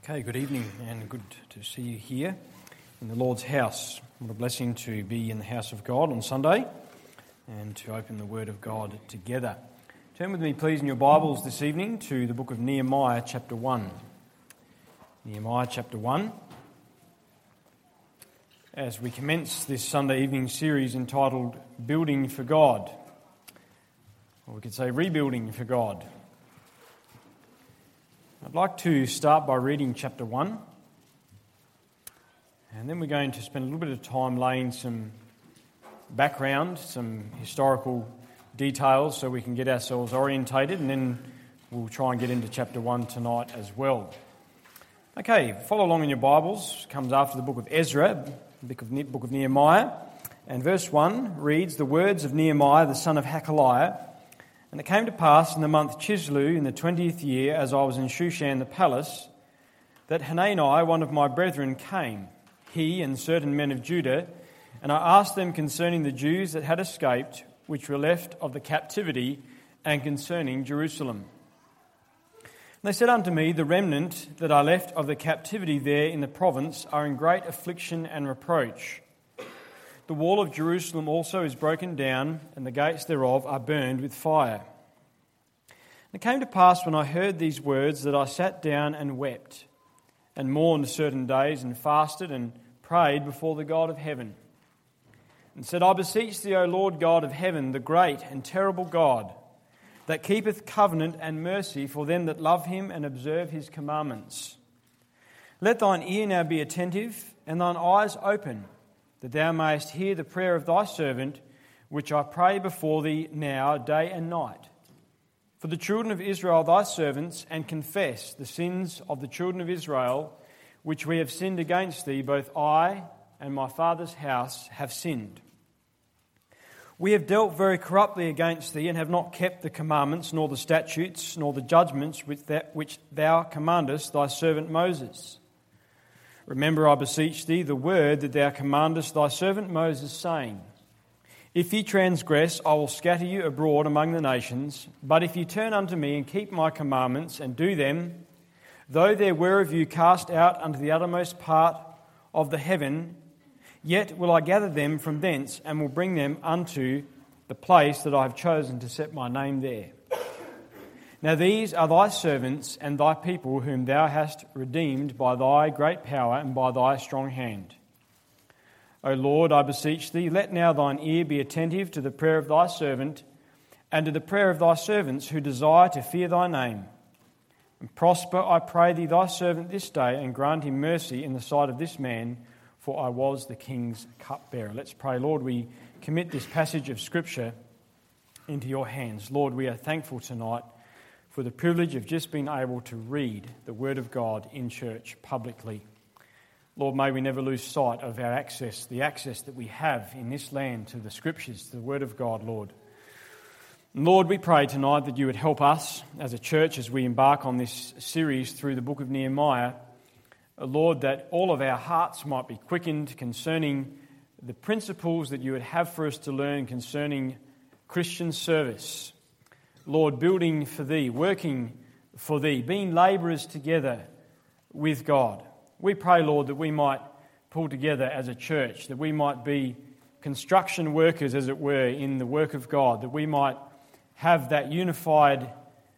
Okay, good evening and good to see you here in the Lord's house. What a blessing to be in the house of God on Sunday and to open the Word of God together. Turn with me please in your Bibles this evening to the book of Nehemiah chapter 1. Nehemiah chapter 1. As we commence this Sunday evening series entitled Building for God, or we could say Rebuilding for God. I'd like to start by reading chapter 1, and then we're going to spend a little bit of time laying some background, some historical details so we can get ourselves orientated, and then we'll try and get into chapter 1 tonight as well. Okay, follow along in your Bibles. It comes after the book of Ezra, the book of Nehemiah, and verse 1 reads, "The words of Nehemiah the son of Hakaliah. And it came to pass in the month Chislew, in the 20th year, as I was in Shushan the palace, that Hanani, one of my brethren, came, he and certain men of Judah, and I asked them concerning the Jews that had escaped, which were left of the captivity, and concerning Jerusalem. And they said unto me, The remnant that are left of the captivity there in the province are in great affliction and reproach. The wall of Jerusalem also is broken down, and the gates thereof are burned with fire. And it came to pass when I heard these words that I sat down and wept, and mourned certain days, and fasted and prayed before the God of heaven, and said, I beseech thee, O Lord God of heaven, the great and terrible God, that keepeth covenant and mercy for them that love him and observe his commandments. Let thine ear now be attentive, and thine eyes open, that thou mayest hear the prayer of thy servant, which I pray before thee now, day and night, for the children of Israel thy servants, and confess the sins of the children of Israel, which we have sinned against thee, both I and my father's house have sinned. We have dealt very corruptly against thee, and have not kept the commandments, nor the statutes, nor the judgments which thou commandest thy servant Moses. Remember, I beseech thee, the word that thou commandest thy servant Moses, saying, If ye transgress, I will scatter you abroad among the nations. But if ye turn unto me and keep my commandments and do them, though there were of you cast out unto the uttermost part of the heaven, yet will I gather them from thence, and will bring them unto the place that I have chosen to set my name there. Now these are thy servants and thy people whom thou hast redeemed by thy great power and by thy strong hand. O Lord, I beseech thee, let now thine ear be attentive to the prayer of thy servant and to the prayer of thy servants who desire to fear thy name. And prosper, I pray thee, thy servant this day, and grant him mercy in the sight of this man, for I was the king's cupbearer." Let's pray. Lord, we commit this passage of Scripture into your hands. Lord, we are thankful tonight for the privilege of just being able to read the Word of God in church publicly. Lord, may we never lose sight of our access, the access that we have in this land to the Scriptures, to the Word of God, Lord. And Lord, we pray tonight that you would help us as a church as we embark on this series through the book of Nehemiah. Lord, that all of our hearts might be quickened concerning the principles that you would have for us to learn concerning Christian service. Lord, building for thee, working for thee, being labourers together with God. We pray, Lord, that we might pull together as a church, that we might be construction workers, as it were, in the work of God, that we might have that unified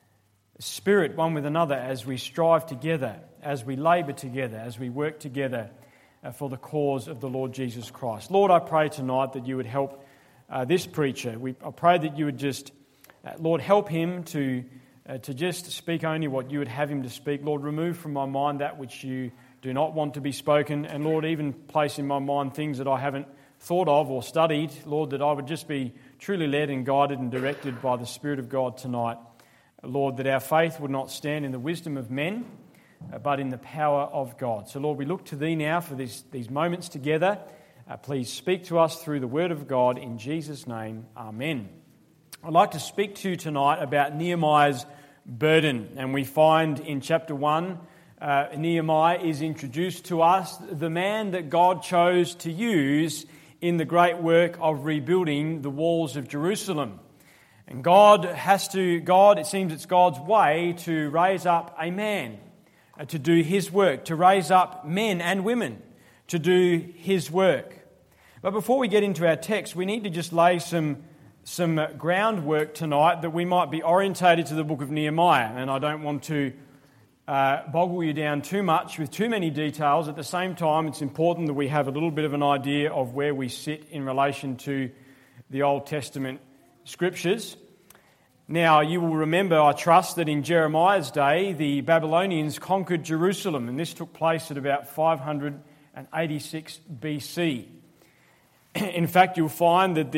spirit one with another as we strive together, as we labour together, as we work together for the cause of the Lord Jesus Christ. Lord, I pray tonight that you would help this preacher. I pray that you would just Lord, help him to just speak only what you would have him to speak. Lord, remove from my mind that which you do not want to be spoken. And Lord, even place in my mind things that I haven't thought of or studied. Lord, that I would just be truly led and guided and directed by the Spirit of God tonight. Lord, that our faith would not stand in the wisdom of men, but in the power of God. So Lord, we look to thee now for these moments together. Please speak to us through the word of God. In Jesus' name, amen. I'd like to speak to you tonight about Nehemiah's burden. And we find in chapter 1, Nehemiah is introduced to us, the man that God chose to use in the great work of rebuilding the walls of Jerusalem. And it seems it's God's way to raise up a man to do his work, to raise up men and women to do his work. But before we get into our text, we need to just lay some groundwork tonight that we might be orientated to the book of Nehemiah. And I don't want to boggle you down too much with too many details. At the same time, it's important that we have a little bit of an idea of where we sit in relation to the Old Testament scriptures. Now, you will remember, I trust, that in Jeremiah's day, the Babylonians conquered Jerusalem, and this took place at about 586 BC. In fact, you'll find that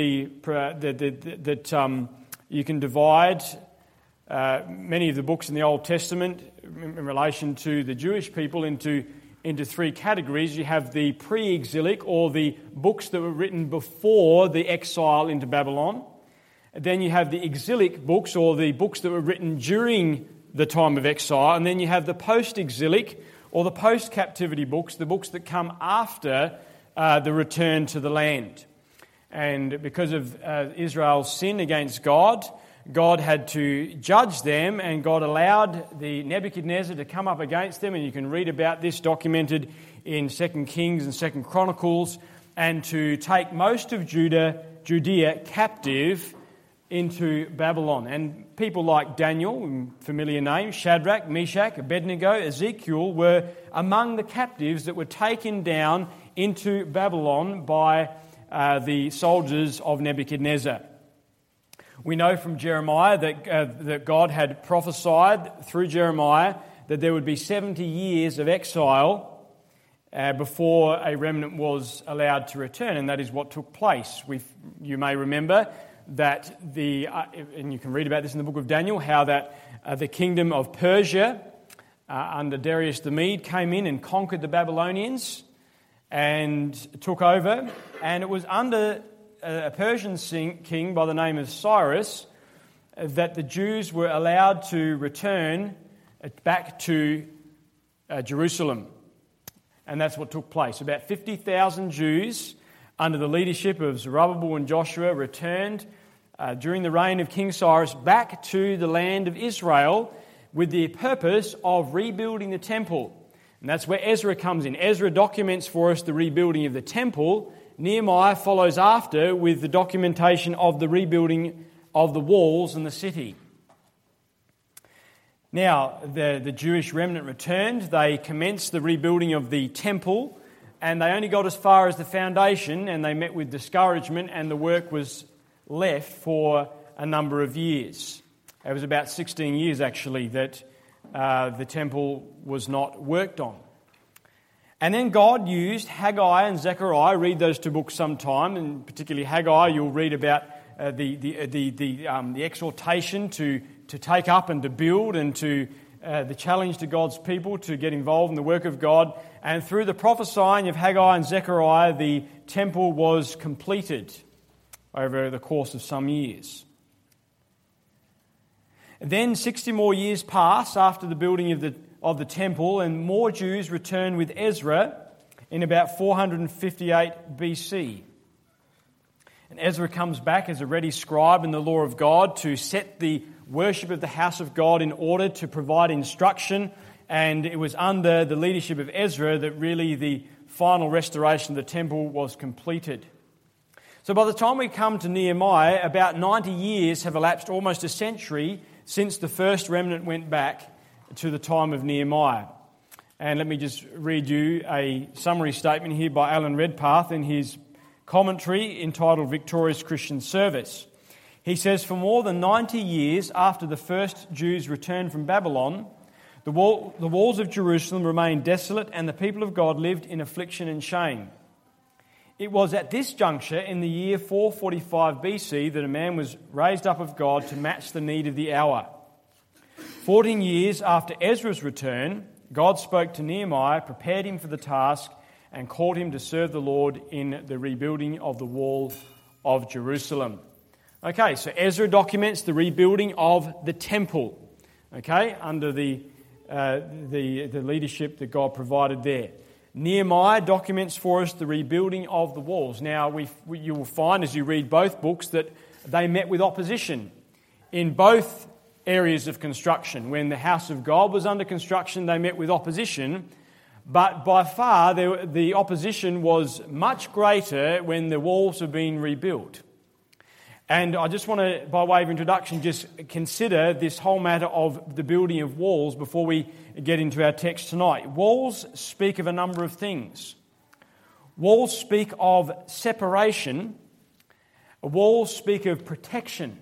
you can divide many of the books in the Old Testament in relation to the Jewish people into three categories. You have the pre-exilic, or the books that were written before the exile into Babylon. Then you have the exilic books, or the books that were written during the time of exile. And then you have the post-exilic, or the post-captivity books, the books that come after the return to the land. And because of Israel's sin against God, God had to judge them, and God allowed the Nebuchadnezzar to come up against them, and you can read about this documented in 2 Kings and 2 Chronicles, and to take most of Judea captive into Babylon. And people like Daniel, familiar name, Shadrach, Meshach, Abednego, Ezekiel were among the captives that were taken down into Babylon by the soldiers of Nebuchadnezzar. We know from Jeremiah that God had prophesied through Jeremiah that there would be 70 years of exile before a remnant was allowed to return, and that is what took place. You may remember that and you can read about this in the book of Daniel, how that the kingdom of Persia under Darius the Mede came in and conquered the Babylonians and took over, and it was under a Persian king by the name of Cyrus that the Jews were allowed to return back to Jerusalem. And that's what took place. About 50,000 Jews under the leadership of Zerubbabel and Joshua returned during the reign of King Cyrus back to the land of Israel with the purpose of rebuilding the temple. And that's where Ezra comes in. Ezra documents for us the rebuilding of the temple. Nehemiah follows after with the documentation of the rebuilding of the walls and the city. Now, the Jewish remnant returned. They commenced the rebuilding of the temple, and they only got as far as the foundation, and they met with discouragement, and the work was left for a number of years. It was about 16 years, actually, that the temple was not worked on. And then God used Haggai and Zechariah. Read those two books sometime, and particularly Haggai, you'll read about the exhortation to take up and to build, and to the challenge to God's people to get involved in the work of God. And through the prophesying of Haggai and Zechariah, the temple was completed over the course of some years. Then 60 more years pass after the building of the temple, and more Jews return with Ezra in about 458 BC. And Ezra comes back as a ready scribe in the law of God to set the worship of the house of God in order, to provide instruction, and it was under the leadership of Ezra that really the final restoration of the temple was completed. So by the time we come to Nehemiah, about 90 years have elapsed, almost a century, since the first remnant went back to the time of Nehemiah. And let me just read you a summary statement here by Alan Redpath in his commentary entitled Victorious Christian Service. He says, for more than 90 years after the first Jews returned from Babylon, the walls of Jerusalem remained desolate, and the people of God lived in affliction and shame. It was at this juncture in the year 445 BC that a man was raised up of God to match the need of the hour. 14 years after Ezra's return, God spoke to Nehemiah, prepared him for the task, and called him to serve the Lord in the rebuilding of the wall of Jerusalem. Okay, so Ezra documents the rebuilding of the temple, okay, under the leadership that God provided there. Nehemiah documents for us the rebuilding of the walls. Now, you will find as you read both books that they met with opposition. In both areas of construction. When the house of God was under construction, they met with opposition, but by far the opposition was much greater when the walls were being rebuilt. And I just want to, by way of introduction, just consider this whole matter of the building of walls before we get into our text tonight. Walls speak of a number of things. Walls speak of separation. Walls speak of protection.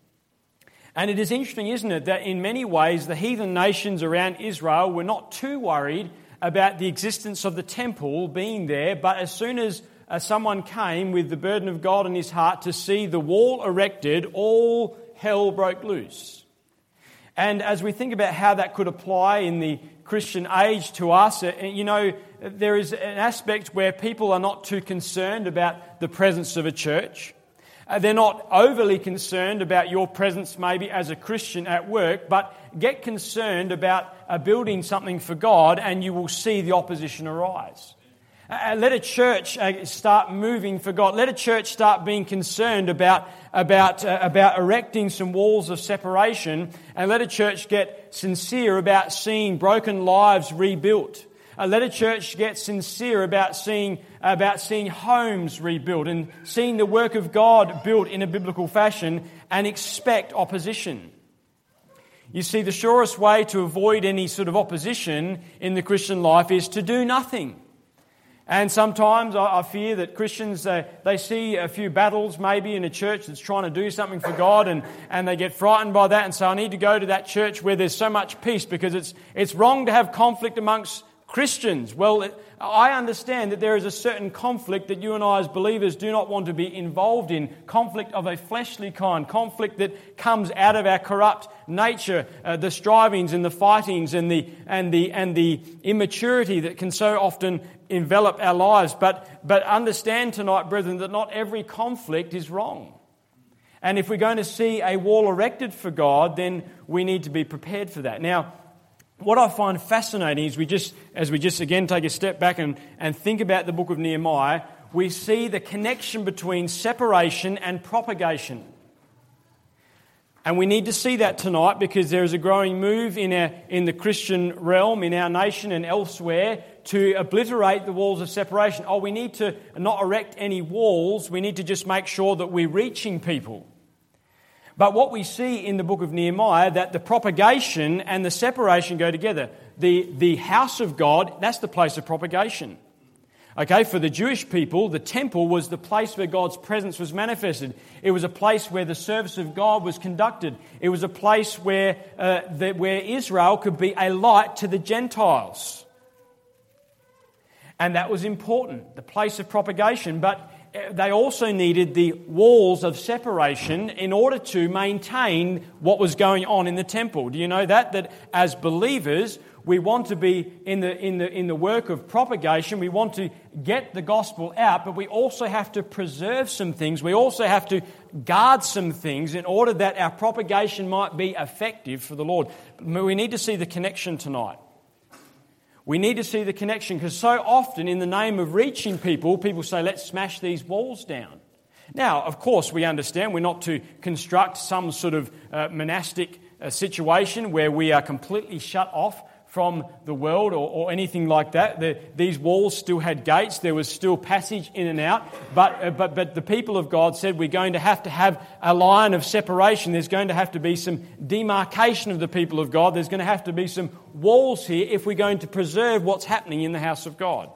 And it is interesting, isn't it, that in many ways the heathen nations around Israel were not too worried about the existence of the temple being there, but as soon as someone came with the burden of God in his heart to see the wall erected, all hell broke loose. And as we think about how that could apply in the Christian age to us, there is an aspect where people are not too concerned about the presence of a church. They're not overly concerned about your presence maybe as a Christian at work, but get concerned about building something for God and you will see the opposition arise. Let a church start moving for God. Let a church start being concerned about erecting some walls of separation, and let a church get sincere about seeing broken lives rebuilt. Let a church get sincere about seeing homes rebuilt and seeing the work of God built in a biblical fashion, and expect opposition. You see, the surest way to avoid any sort of opposition in the Christian life is to do nothing. And sometimes I fear that Christians, they see a few battles maybe in a church that's trying to do something for God, and they get frightened by that and say, I need to go to that church where there's so much peace, because it's wrong to have conflict amongst Christians. Well, I understand that there is a certain conflict that you and I as believers do not want to be involved in, conflict of a fleshly kind, conflict that comes out of our corrupt nature, the strivings and the fightings and the immaturity that can so often envelop our lives. But understand tonight, brethren, that not every conflict is wrong. And if we're going to see a wall erected for God, then we need to be prepared for that. Now, what I find fascinating is as we just again take a step back and think about the book of Nehemiah, we see the connection between separation and propagation. And we need to see that tonight, because there is a growing move in the Christian realm, in our nation and elsewhere, to obliterate the walls of separation. We need to not erect any walls, we need to just make sure that we're reaching people. But what we see in the book of Nehemiah, that the propagation and the separation go together. The house of God, that's the place of propagation. Okay, for the Jewish people, the temple was the place where God's presence was manifested. It was a place where the service of God was conducted. It was a place where Israel could be a light to the Gentiles. And that was important, the place of propagation. But they also needed the walls of separation in order to maintain what was going on in the temple. Do you know that as believers, we want to be in the work of propagation. We want to get the gospel out, but we also have to preserve some things. We also have to guard some things in order that our propagation might be effective for the Lord. We need to see the connection tonight. We need to see the connection, because so often in the name of reaching people say, let's smash these walls down. Now, of course, we understand we're not to construct some sort of monastic situation where we are completely shut off from the world or anything like that. These walls still had gates. There was still passage in and out. But the people of God said we're going to have a line of separation. There's going to have to be some demarcation of the people of God. There's going to have to be some walls here if we're going to preserve what's happening in the house of God.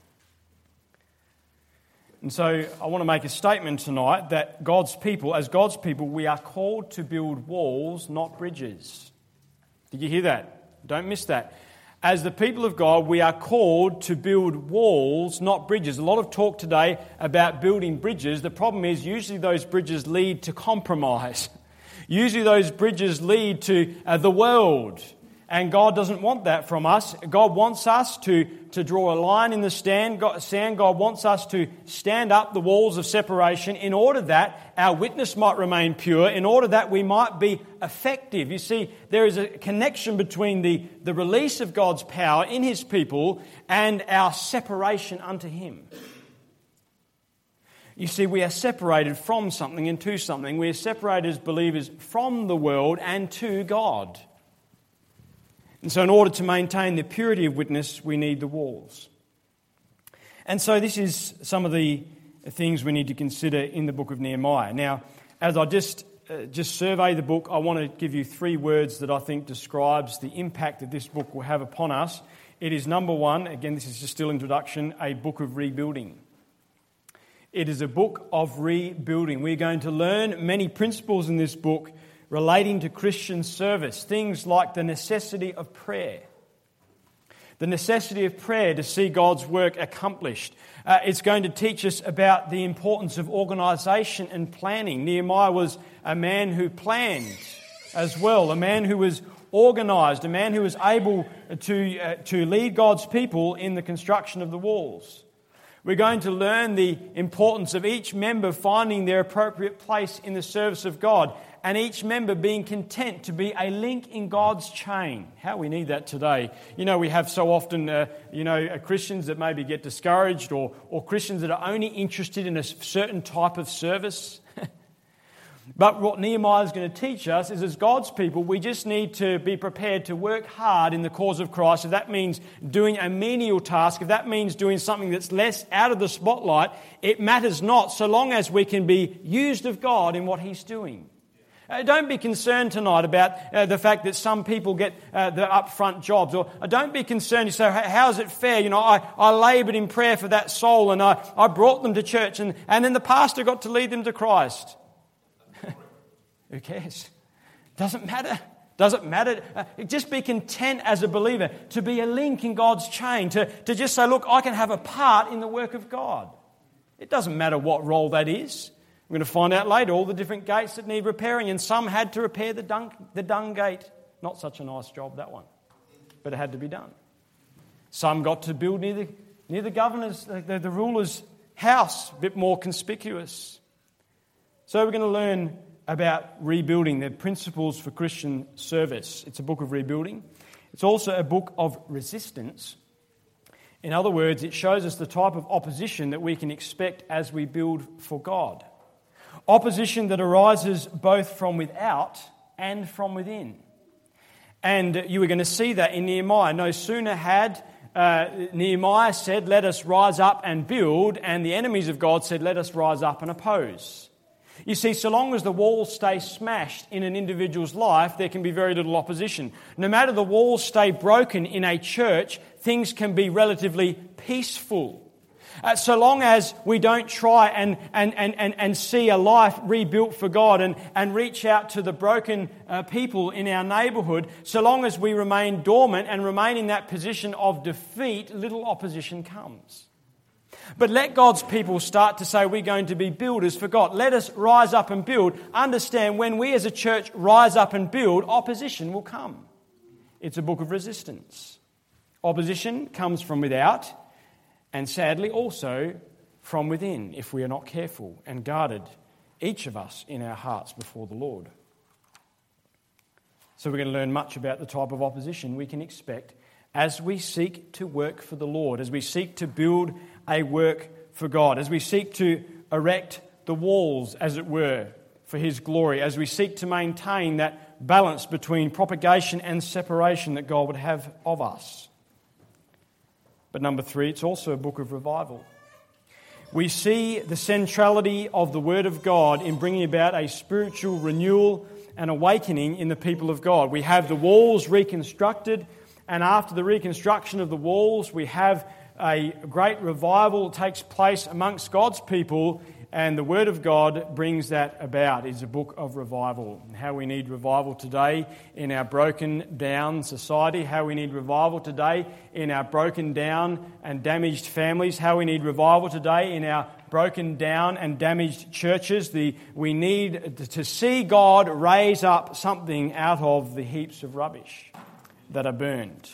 And so I want to make a statement tonight that as God's people, we are called to build walls, not bridges. Did you hear that? Don't miss that. As the people of God, we are called to build walls, not bridges. A lot of talk today about building bridges. The problem is usually those bridges lead to compromise. Usually those bridges lead to the world. And God doesn't want that from us. God wants us to draw a line in the sand. God wants us to stand up the walls of separation in order that our witness might remain pure, in order that we might be effective. You see, there is a connection between the release of God's power in His people and our separation unto Him. You see, we are separated from something and to something. We are separated as believers from the world and to God. And so in order to maintain the purity of witness, we need the walls. And so this is some of the things we need to consider in the book of Nehemiah. Now, as I just survey the book, I want to give you 3 words that I think describes the impact that this book will have upon us. It is, number 1, again this is just still introduction, a book of rebuilding. It is a book of rebuilding. We're going to learn many principles in this book relating to Christian service, things like the necessity of prayer. The necessity of prayer to see God's work accomplished. It's going to teach us about the importance of organisation and planning. Nehemiah was a man who planned as well, a man who was organised, a man who was able to lead God's people in the construction of the walls. We're going to learn the importance of each member finding their appropriate place in the service of God, and each member being content to be a link in God's chain. How we need that today. You know, we have so often, Christians that maybe get discouraged or Christians that are only interested in a certain type of service. But what Nehemiah is going to teach us is, as God's people, we just need to be prepared to work hard in the cause of Christ. If that means doing a menial task, if that means doing something that's less out of the spotlight, it matters not, so long as we can be used of God in what He's doing. Don't be concerned tonight about the fact that some people get the upfront jobs. Or don't be concerned, you say, how's it fair? You know, I laboured in prayer for that soul and I brought them to church and then the pastor got to lead them to Christ. Who cares? Doesn't matter. Doesn't matter. Just be content as a believer to be a link in God's chain, to just say, look, I can have a part in the work of God. It doesn't matter what role that is. We're going to find out later all the different gates that need repairing, and some had to repair the dung gate. Not such a nice job, that one, but it had to be done. Some got to build near the governor's, the ruler's house, a bit more conspicuous. So we're going to learn about rebuilding, the principles for Christian service. It's a book of rebuilding. It's also a book of resistance. In other words, it shows us the type of opposition that we can expect as we build for God. Opposition that arises both from without and from within. And you were going to see that in Nehemiah. No sooner had Nehemiah said, let us rise up and build, and the enemies of God said, let us rise up and oppose. You see, so long as the walls stay smashed in an individual's life, there can be very little opposition. No matter the walls stay broken in a church, things can be relatively peaceful. So long as we don't try and see a life rebuilt for God and reach out to the broken people in our neighbourhood, so long as we remain dormant and remain in that position of defeat, little opposition comes. But let God's people start to say we're going to be builders for God. Let us rise up and build. Understand, when we as a church rise up and build, opposition will come. It's a book of resistance. Opposition comes from without, and sadly also from within, if we are not careful and guarded, each of us in our hearts before the Lord. So we're going to learn much about the type of opposition we can expect as we seek to work for the Lord, as we seek to build a work for God, as we seek to erect the walls, as it were, for His glory, as we seek to maintain that balance between propagation and separation that God would have of us. But number 3, it's also a book of revival. We see the centrality of the Word of God in bringing about a spiritual renewal and awakening in the people of God. We have the walls reconstructed, and after the reconstruction of the walls, we have a great revival takes place amongst God's people, and the Word of God brings that about. It's a book of revival. How we need revival today in our broken down society, how we need revival today in our broken down and damaged families, how we need revival today in our broken down and damaged churches. We need to see God raise up something out of the heaps of rubbish that are burned.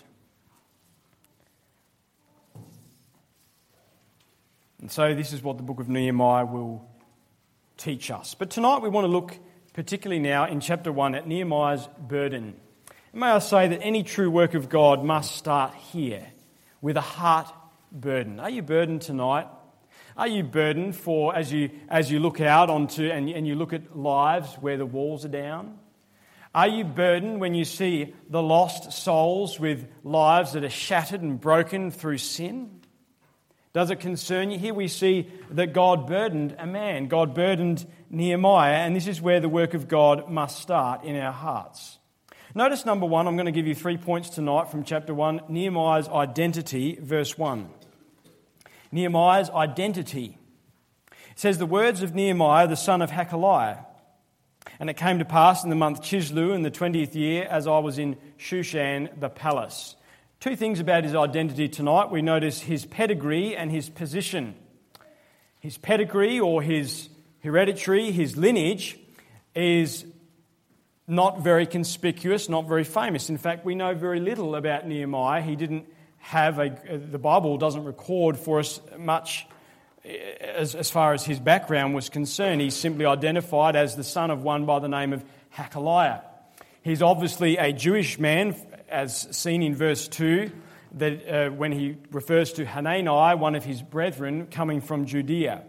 And so this is what the book of Nehemiah will teach us. But tonight we want to look particularly now in chapter 1 at Nehemiah's burden. And may I say that any true work of God must start here with a heart burden. Are you burdened tonight? Are you burdened for, as you look out onto and you look at lives where the walls are down? Are you burdened when you see the lost souls with lives that are shattered and broken through sin? Does it concern you? Here we see that God burdened a man. God burdened Nehemiah, and this is where the work of God must start in our hearts. Notice number 1, I'm going to give you 3 points tonight from chapter 1, Nehemiah's identity, verse 1. Nehemiah's identity. It says, the words of Nehemiah, the son of Hakaliah. And it came to pass in the month Chislew in the 20th year, as I was in Shushan the palace. 2 things about his identity tonight. We notice his pedigree and his position. His pedigree, or his hereditary, his lineage, is not very conspicuous, not very famous. In fact, we know very little about Nehemiah. He didn't have the Bible doesn't record for us much as far as his background was concerned. He's simply identified as the son of one by the name of Hakaliah. He's obviously a Jewish man, as seen in verse 2, that when he refers to Hanani, one of his brethren coming from Judea.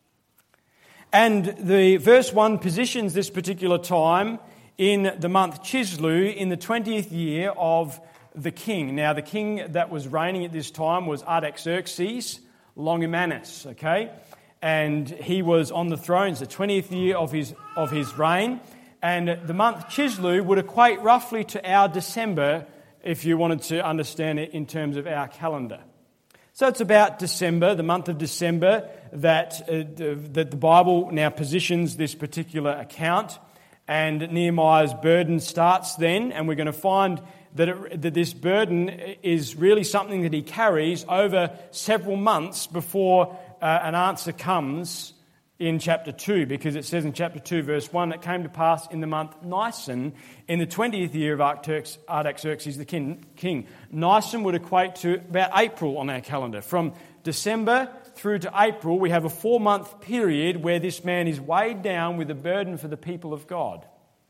And the verse 1 positions this particular time in the month Chislew in the 20th year of the king. Now, the king that was reigning at this time was Artaxerxes Longimanus, okay? And he was on the throne. It's the 20th year of his reign. And the month Chislew would equate roughly to our December, if you wanted to understand it in terms of our calendar. So it's about December, the month of December, that the Bible now positions this particular account. And Nehemiah's burden starts then, and we're going to find that this burden is really something that he carries over several months before an answer comes in chapter 2, because it says in chapter 2, verse 1, it came to pass in the month Nisan, in the 20th year of Artaxerxes the king. Nisan would equate to about April on our calendar. From December through to April, we have a 4-month period where this man is weighed down with a burden for the people of God.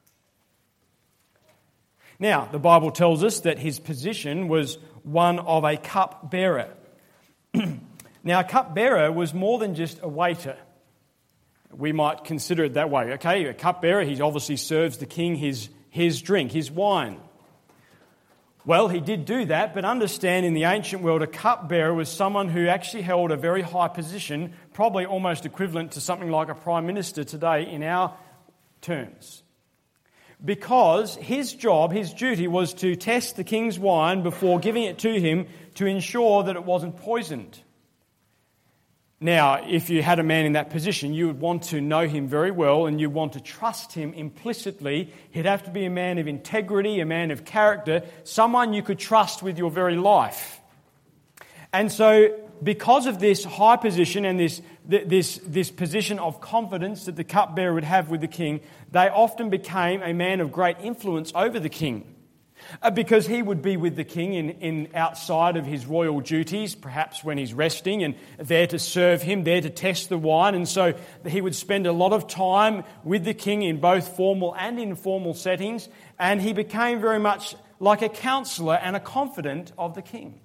Now, the Bible tells us that his position was one of a cupbearer. Now, a cupbearer was more than just a waiter. We might consider it that way. Okay, a cupbearer, he obviously serves the king his drink, his wine. Well, he did do that, but understand in the ancient world, a cupbearer was someone who actually held a very high position, probably almost equivalent to something like a prime minister today in our terms. Because his job, his duty, was to test the king's wine before giving it to him to ensure that it wasn't poisoned. Now, if you had a man in that position, you would want to know him very well and you want to trust him implicitly. He'd have to be a man of integrity, a man of character, someone you could trust with your very life. And so, because of this high position and this position of confidence that the cupbearer would have with the king, they often became a man of great influence over the king. Because he would be with the king in outside of his royal duties, perhaps when he's resting, and there to serve him, there to test the wine. And so he would spend a lot of time with the king in both formal and informal settings, and he became very much like a counselor and a confidant of the king.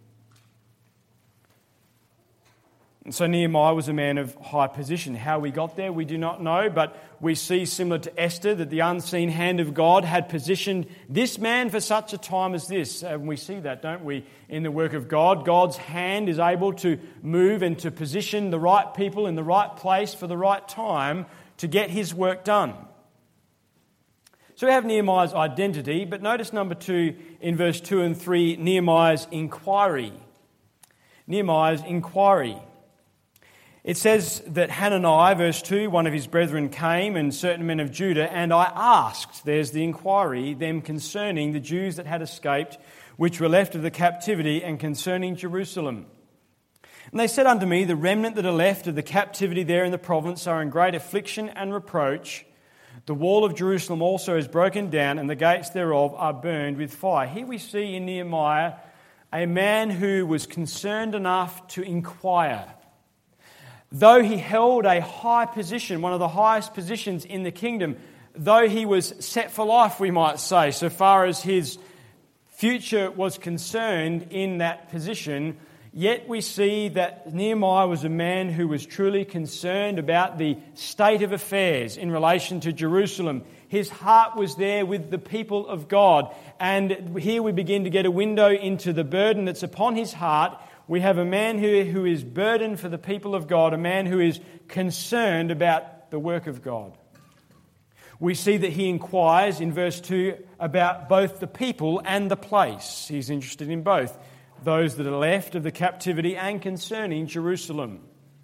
And so Nehemiah was a man of high position. How we got there, we do not know, but we see, similar to Esther, that the unseen hand of God had positioned this man for such a time as this. And we see that, don't we, in the work of God? God's hand is able to move and to position the right people in the right place for the right time to get his work done. So we have Nehemiah's identity, but notice number 2 in verse 2 and 3, Nehemiah's inquiry. Nehemiah's inquiry. It says that Hanani, verse 2, one of his brethren came, and certain men of Judah, and I asked, there's the inquiry, them concerning the Jews that had escaped, which were left of the captivity, and concerning Jerusalem. And they said unto me, the remnant that are left of the captivity there in the province are in great affliction and reproach. The wall of Jerusalem also is broken down, and the gates thereof are burned with fire. Here we see in Nehemiah a man who was concerned enough to inquire. Though he held a high position, one of the highest positions in the kingdom, though he was set for life, we might say, so far as his future was concerned in that position, Yet we see that Nehemiah was a man who was truly concerned about the state of affairs in relation to Jerusalem. His heart was there with the people of God. And here we begin to get a window into the burden that's upon his heart. We have a man who is burdened for the people of God, a man who is concerned about the work of God. We see that he inquires in verse 2 about both the people and the place. He's interested in both, those that are left of the captivity and concerning Jerusalem.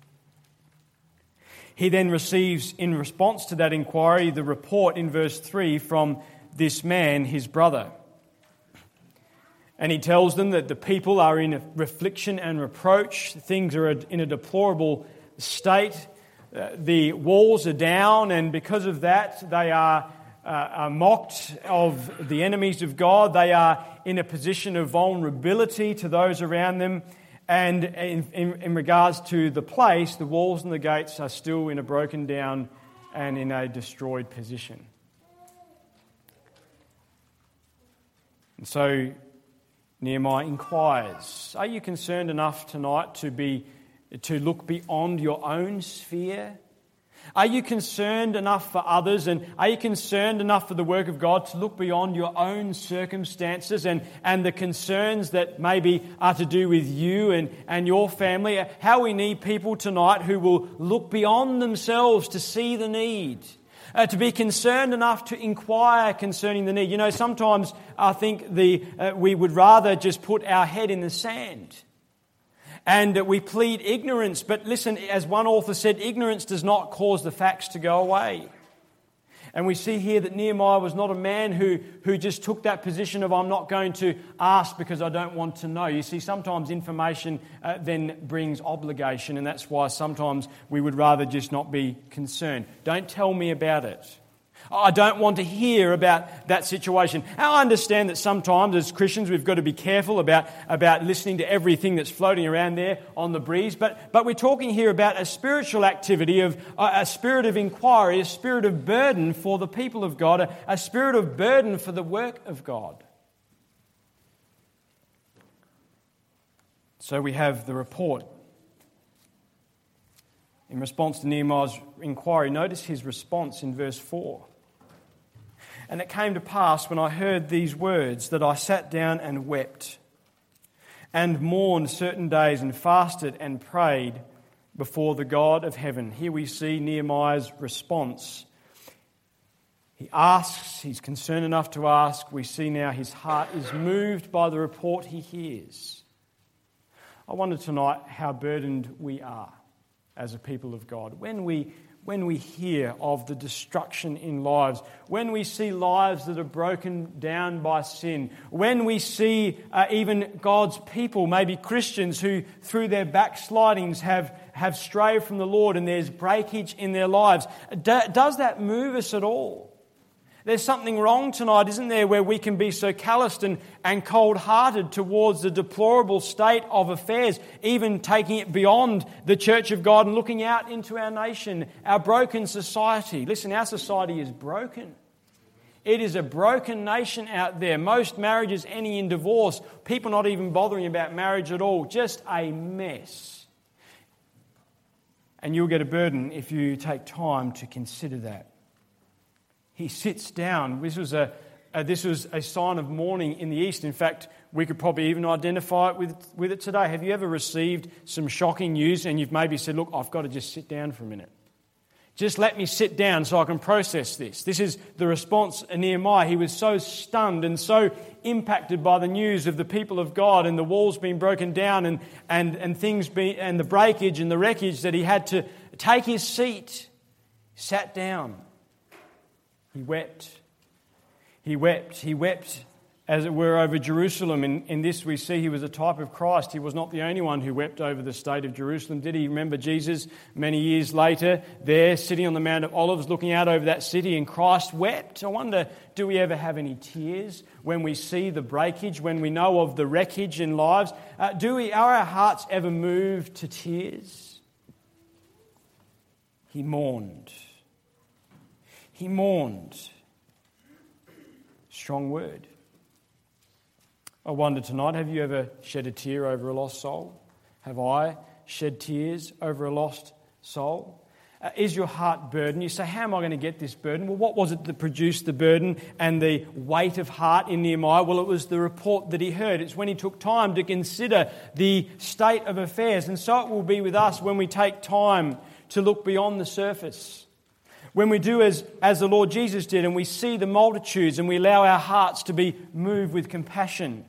He then receives, in response to that inquiry, the report in verse 3 from this man, his brother. And he tells them that the people are in affliction and reproach. Things are in a deplorable state. The walls are down, and because of that, they are mocked of the enemies of God. They are in a position of vulnerability to those around them. And in regards to the place, the walls and the gates are still in a broken down and in a destroyed position. And so Nehemiah inquires, are you concerned enough tonight to look beyond your own sphere? Are you concerned enough for others, and are you concerned enough for the work of God to look beyond your own circumstances and the concerns that maybe are to do with you and your family? How we need people tonight who will look beyond themselves to see the need. To be concerned enough to inquire concerning the need. You know, sometimes I think we would rather just put our head in the sand. And we plead ignorance. But listen, as one author said, ignorance does not cause the facts to go away. And we see here that Nehemiah was not a man who just took that position of, I'm not going to ask because I don't want to know. You see, sometimes information then brings obligation, and that's why sometimes we would rather just not be concerned. Don't tell me about it. I don't want to hear about that situation. I understand that sometimes as Christians we've got to be careful about listening to everything that's floating around there on the breeze. But we're talking here about a spiritual activity, of a spirit of inquiry, a spirit of burden for the people of God, a spirit of burden for the work of God. So we have the report. In response to Nehemiah's inquiry, notice his response in verse 4. And it came to pass when I heard these words that I sat down and wept and mourned certain days and fasted and prayed before the God of heaven. Here we see Nehemiah's response. He asks, he's concerned enough to ask. We see now his heart is moved by the report he hears. I wonder tonight how burdened we are as a people of God. When we hear of the destruction in lives, when we see lives that are broken down by sin, when we see even God's people, maybe Christians who through their backslidings have strayed from the Lord and there's breakage in their lives, does that move us at all? There's something wrong tonight, isn't there, where we can be so calloused and cold-hearted towards the deplorable state of affairs, even taking it beyond the Church of God and looking out into our nation, our broken society. Listen, our society is broken. It is a broken nation out there. Most marriages ending in divorce, people not even bothering about marriage at all, just a mess. And you'll get a burden if you take time to consider that. He sits down. This was a sign of mourning in the East. In fact, we could probably even identify it with it today. Have you ever received some shocking news and you've maybe said, look, I've got to just sit down for a minute. Just let me sit down so I can process this. This is the response of Nehemiah. He was so stunned and so impacted by the news of the people of God and the walls being broken down and things and the breakage and the wreckage that he had to take his seat, sat down. He wept. He wept, as it were, over Jerusalem. In this we see he was a type of Christ. He was not the only one who wept over the state of Jerusalem, did he? Remember Jesus many years later there sitting on the Mount of Olives looking out over that city, and Christ wept. I wonder, do we ever have any tears when we see the breakage, when we know of the wreckage in lives? Are our hearts ever moved to tears? He mourned. He mourned. Strong word. I wonder tonight, have you ever shed a tear over a lost soul? Have I shed tears over a lost soul? Is your heart burdened? You say, how am I going to get this burden? Well, what was it that produced the burden and the weight of heart in Nehemiah? Well, it was the report that he heard. It's when he took time to consider the state of affairs. And so it will be with us when we take time to look beyond the surface. When we do as the Lord Jesus did and we see the multitudes and we allow our hearts to be moved with compassion.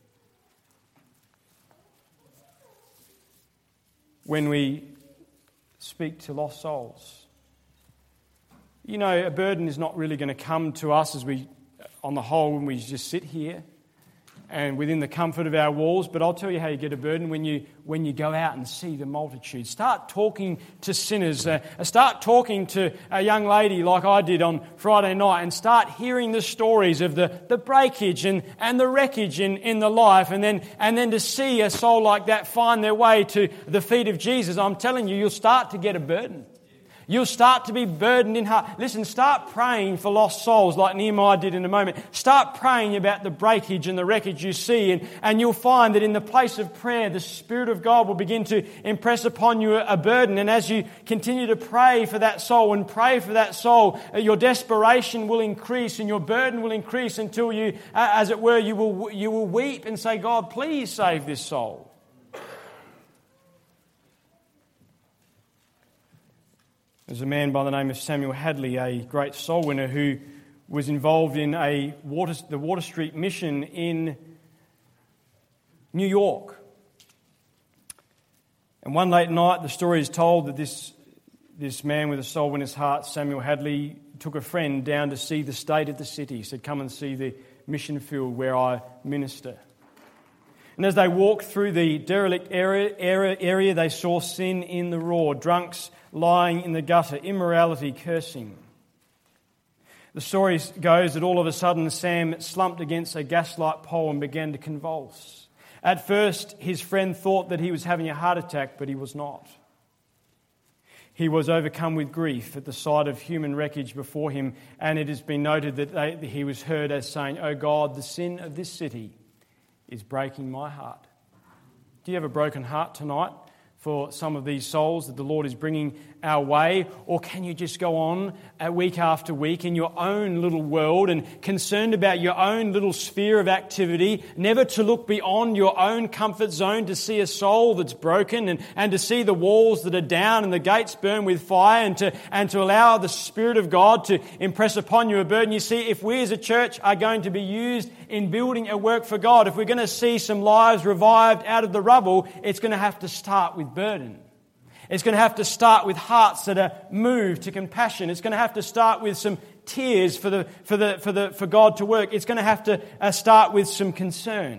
When we speak to lost souls. You know, a burden is not really going to come to us on the whole, when we just sit here and within the comfort of our walls. But I'll tell you how you get a burden when you go out and see the multitude. Start talking to sinners. Start talking to a young lady like I did on Friday night, and start hearing the stories of the breakage and the wreckage in the life, and then to see a soul like that find their way to the feet of Jesus. I'm telling you, you'll start to get a burden. You'll start to be burdened in heart. Listen, start praying for lost souls like Nehemiah did in a moment. Start praying about the breakage and the wreckage you see, and you'll find that in the place of prayer, the Spirit of God will begin to impress upon you a burden. And as you continue to pray for that soul and pray for that soul, your desperation will increase and your burden will increase until you, as it were, you will weep and say, God, please save this soul. There's a man by the name of Samuel Hadley, a great soul winner who was involved in the Water Street Mission in New York. And one late night, the story is told that this man with a soul winner's heart, Samuel Hadley, took a friend down to see the state of the city. He said, come and see the mission field where I minister. And as they walked through the derelict area, they saw sin in the raw, drunks lying in the gutter, immorality, cursing. The story goes that all of a sudden Sam slumped against a gaslight pole and began to convulse. At first, his friend thought that he was having a heart attack, but he was not. He was overcome with grief at the sight of human wreckage before him, and it has been noted that he was heard as saying, "Oh God, the sin of this city is breaking my heart." Do you have a broken heart tonight for some of these souls that the Lord is bringing our way? Or can you just go on week after week in your own little world and concerned about your own little sphere of activity, never to look beyond your own comfort zone to see a soul that's broken and to see the walls that are down and the gates burn with fire, and to allow the Spirit of God to impress upon you a burden? You see, if we as a church are going to be used in building a work for God, if we're going to see some lives revived out of the rubble, it's going to have to start with burden. It's going to have to start with hearts that are moved to compassion. It's going to have to start with some tears for God to work. It's going to have to start with some concern.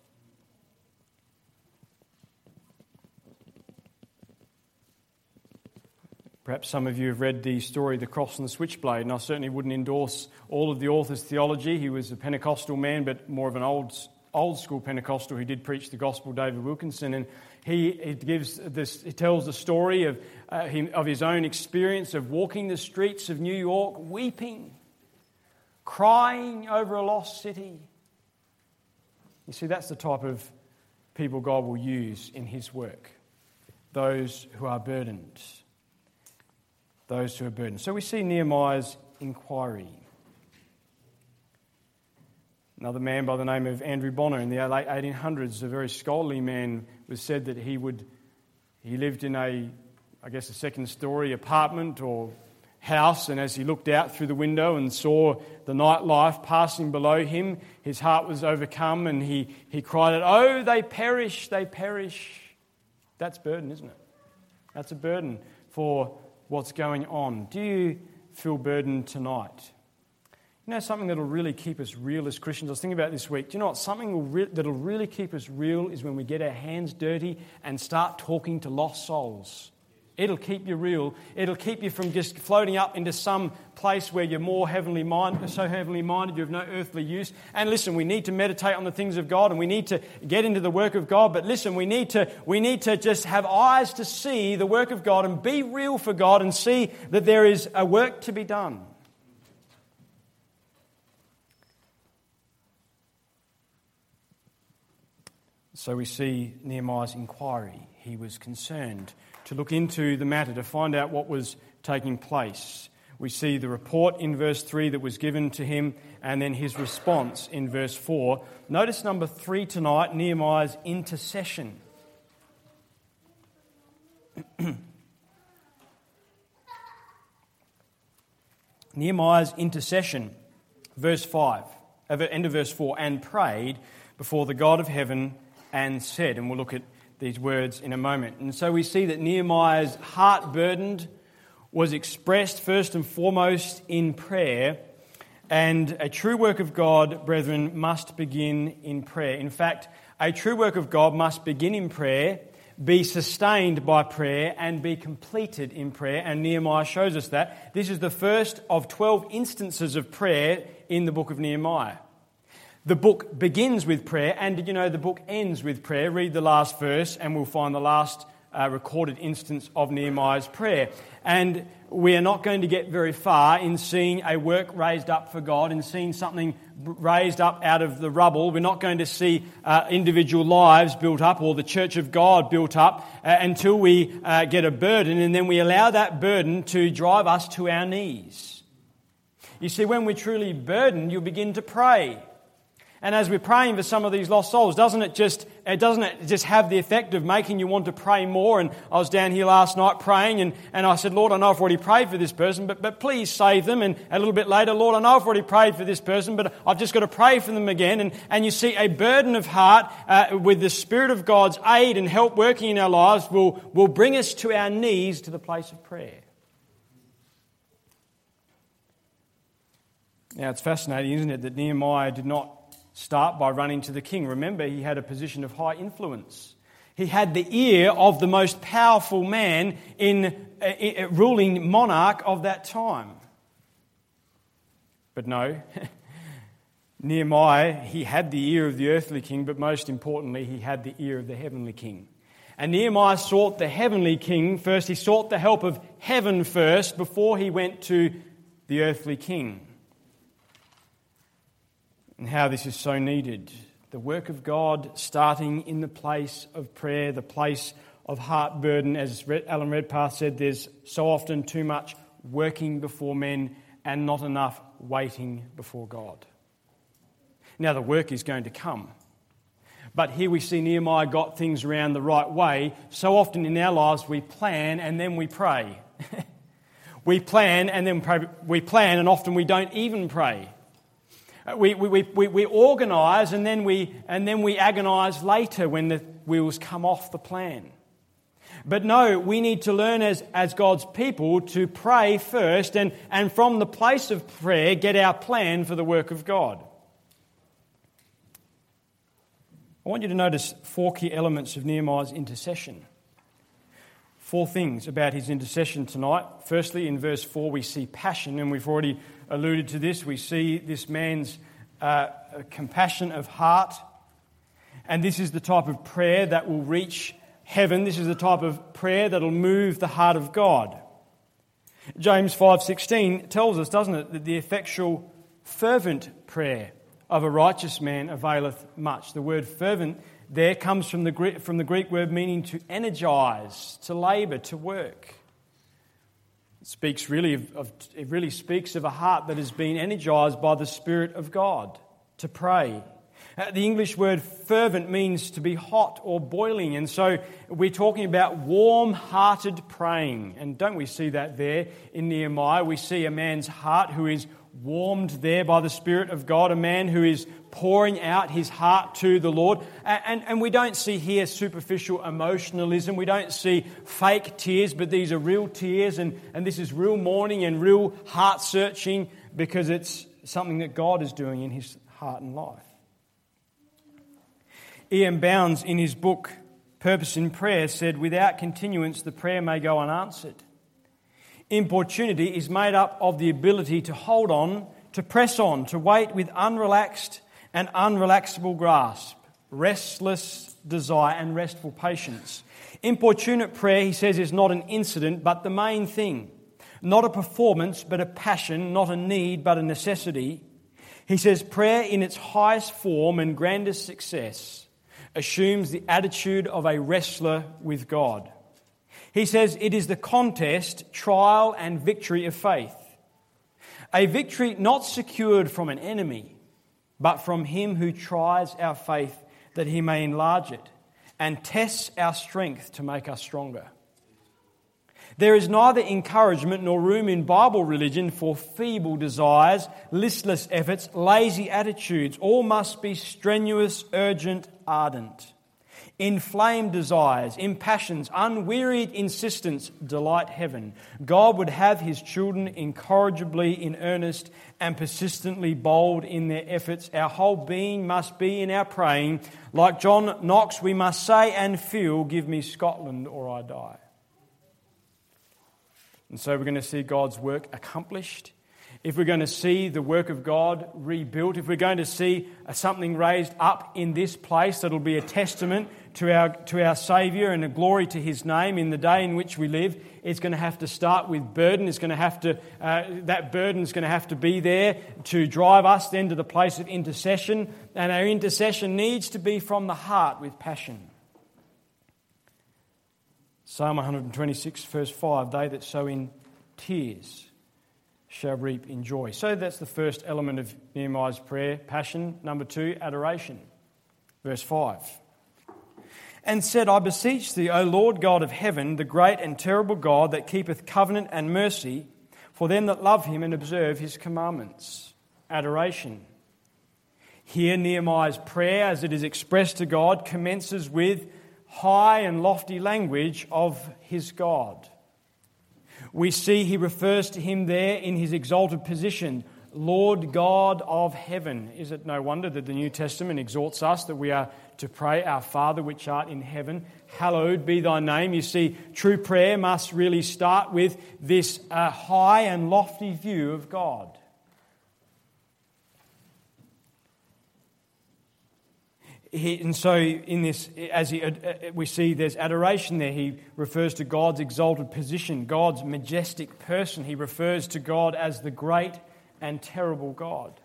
Perhaps some of you have read the story of the cross and the switchblade, and I certainly wouldn't endorse all of the author's theology. He was a Pentecostal man, but more of an old school Pentecostal who did preach the gospel, David Wilkinson, and he tells the story of his own experience of walking the streets of New York, weeping, crying over a lost city. You see, that's the type of people God will use in His work. Those who are burdened. Those who are burdened. So we see Nehemiah's inquiry. Another man by the name of Andrew Bonner in the late 1800s, a very scholarly man, was said that he lived in a second-story apartment or house, and as he looked out through the window and saw the nightlife passing below him, his heart was overcome and he cried out, "Oh, they perish, they perish." That's burden, isn't it? That's a burden for what's going on. Do you feel burdened tonight? You know, something that'll really keep us real as Christians, I was thinking about this week. Do you know what? Something that'll really keep us real is when we get our hands dirty and start talking to lost souls. It'll keep you real. It'll keep you from just floating up into some place where you're more heavenly minded, so heavenly minded you have no earthly use. And listen, we need to meditate on the things of God and we need to get into the work of God. But listen, we need to just have eyes to see the work of God and be real for God and see that there is a work to be done. So we see Nehemiah's inquiry. he was concerned to look into the matter, to find out what was taking place. We see the report in verse 3 that was given to him, and then his response in verse 4. Notice number 3 tonight, Nehemiah's intercession. Nehemiah's intercession, verse 5, end of verse 4, and prayed before the God of heaven and said, and we'll look at these words in a moment. And so we see that Nehemiah's heart burdened was expressed first and foremost in prayer, and a true work of God, brethren, must begin in prayer. In fact, a true work of God must begin in prayer, be sustained by prayer, and be completed in prayer, and Nehemiah shows us that. This is the first of 12 instances of prayer in the book of Nehemiah. The book begins with prayer, and did you know the book ends with prayer? Read the last verse and we'll find the last recorded instance of Nehemiah's prayer. And we are not going to get very far in seeing a work raised up for God and seeing something raised up out of the rubble. We're not going to see individual lives built up or the church of God built up until we get a burden, and then we allow that burden to drive us to our knees. You see, when we're truly burdened, you'll begin to pray. And as we're praying for some of these lost souls, doesn't it just have the effect of making you want to pray more? And I was down here last night praying, and I said, Lord, I know I've already prayed for this person, but please save them. And a little bit later, Lord, I know I've already prayed for this person, but I've just got to pray for them again. And you see, a burden of heart with the Spirit of God's aid and help working in our lives will bring us to our knees to the place of prayer. Now, it's fascinating, isn't it, that Nehemiah did not start by running to the king. Remember, he had a position of high influence. He had the ear of the most powerful man in ruling monarch of that time. But no, Nehemiah, he had the ear of the earthly king, but most importantly, he had the ear of the heavenly king. And Nehemiah sought the heavenly king first. He sought the help of heaven first before he went to the earthly king. And how this is so needed. The work of God starting in the place of prayer, the place of heart burden. As Alan Redpath said, there's so often too much working before men and not enough waiting before God. Now the work is going to come. But here we see Nehemiah got things around the right way. So often in our lives we plan and then we pray. We plan and then we plan, and often we don't even pray. We organise and then we agonise later when the wheels come off the plan. But no, we need to learn as God's people to pray first, and from the place of prayer get our plan for the work of God. I want you to notice 4 key elements of Nehemiah's intercession. 4 things about his intercession tonight. Firstly, in verse 4 we see passion, and we've already alluded to this. We see this man's compassion of heart, and this is the type of prayer that will reach heaven. This is the type of prayer that will move the heart of God. James 5:16 tells us, doesn't it, that the effectual fervent prayer of a righteous man availeth much. The word fervent there comes from the Greek word meaning to energize, to labour, to work. It really speaks of a heart that has been energized by the Spirit of God to pray. The English word fervent means to be hot or boiling, and so we're talking about warm-hearted praying. And don't we see that there in Nehemiah? We see a man's heart who is warmed there by the Spirit of God, a man who is pouring out his heart to the Lord. And we don't see here superficial emotionalism. We don't see fake tears, but these are real tears, and this is real mourning and real heart searching, because it's something that God is doing in his heart and life. E.M. Bounds, in his book Purpose in Prayer, said, "Without continuance, the prayer may go unanswered. Importunity is made up of the ability to hold on, to press on, to wait with unrelaxed and unrelaxable grasp, restless desire and restful patience. Importunate prayer," he says, "is not an incident but the main thing. Not a performance but a passion, not a need but a necessity." He says, "Prayer in its highest form and grandest success assumes the attitude of a wrestler with God. He says it is the contest, trial and victory of faith. A victory not secured from an enemy, but from him who tries our faith that he may enlarge it and tests our strength to make us stronger. There is neither encouragement nor room in Bible religion for feeble desires, listless efforts, lazy attitudes. All must be strenuous, urgent, ardent. Inflamed desires, impassions, unwearied insistence delight heaven. God would have his children incorrigibly in earnest and persistently bold in their efforts. Our whole being must be in our praying. Like John Knox, we must say and feel, "Give me Scotland or I die." And so we're going to see God's work accomplished. If we're going to see the work of God rebuilt, if we're going to see something raised up in this place that'll be a testament to our Saviour and a glory to His name in the day in which we live, it's going to have to start with burden. It's going to have to that burden is going to have to be there to drive us then to the place of intercession, and our intercession needs to be from the heart with passion. Psalm 126, verse 5, "They that sow in tears shall reap in joy." So that's the first element of Nehemiah's prayer, passion. Number 2, adoration. Verse 5. "And said, I beseech thee, O Lord God of heaven, the great and terrible God that keepeth covenant and mercy for them that love him and observe his commandments." Adoration. Here Nehemiah's prayer, as it is expressed to God, commences with high and lofty language of his God. We see he refers to him there in his exalted position, Lord God of heaven. Is it no wonder that the New Testament exhorts us that we are to pray, "Our Father which art in heaven, hallowed be thy name." You see, true prayer must really start with this high and lofty view of God. And so in this, we see there's adoration there. He refers to God's exalted position, God's majestic person. He refers to God as the great and terrible God.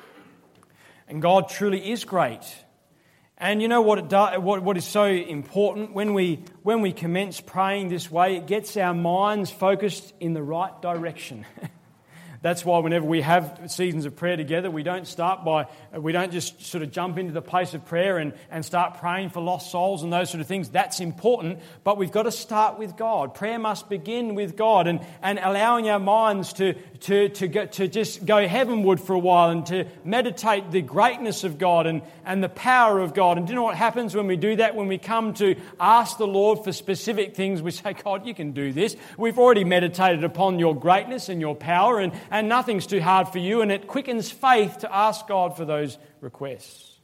And God truly is great. And you know what is so important? When we commence praying this way, it gets our minds focused in the right direction. That's why whenever we have seasons of prayer together, we don't just sort of jump into the place of prayer and start praying for lost souls and those sort of things. That's important, but we've got to start with God. Prayer must begin with God, and allowing our minds to just go heavenward for a while and to meditate the greatness of God and the power of God. And do you know what happens when we do that? When we come to ask the Lord for specific things, we say, "God, you can do this. We've already meditated upon your greatness and your power, and nothing's too hard for you," and it quickens faith to ask God for those requests.